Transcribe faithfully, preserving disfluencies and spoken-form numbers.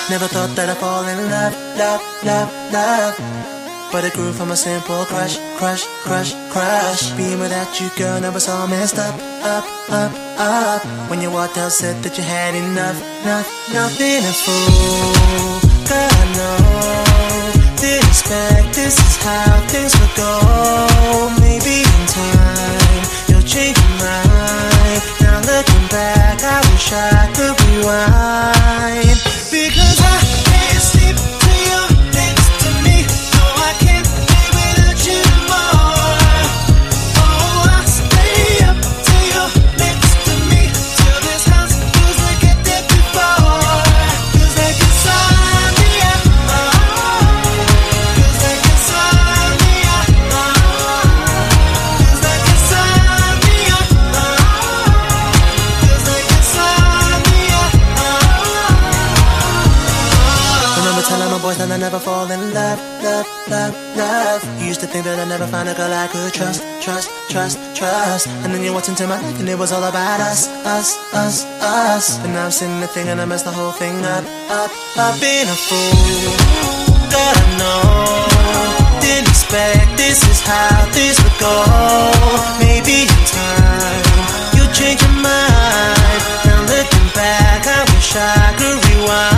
Never thought that I'd fall in love, love, love, love. But it grew from a simple crush, crush, crush, crush. Being without you, girl, never saw messed up, up, up, up. When you walked out, said that you had enough, enough, nothing a fool. God, I know, didn't expect this is how things would go. Maybe in time, you'll change your mind. Now looking back, I wish I could rewind. Because I can't sleep till you're next to me. No, I can't live without you more. Oh, I stay up till you're next to me, till this house feels like it did before. Feels like insomnia, oh. Feels like insomnia, oh. Feels like insomnia, oh. Feels like insomnia, oh. Remember telling my boys that I never fall in love, love, love, love. You used to think that I'd never find a girl I could trust, trust, trust, trust. And then you walked into my life and it was all about us, us, us, us. And now I'm sitting there thinking I messed the whole thing up, up, up. Being a fool, God, I know, didn't expect this is how this would go. Maybe in time, you'll change your mind. Now looking back, I wish I could rewind.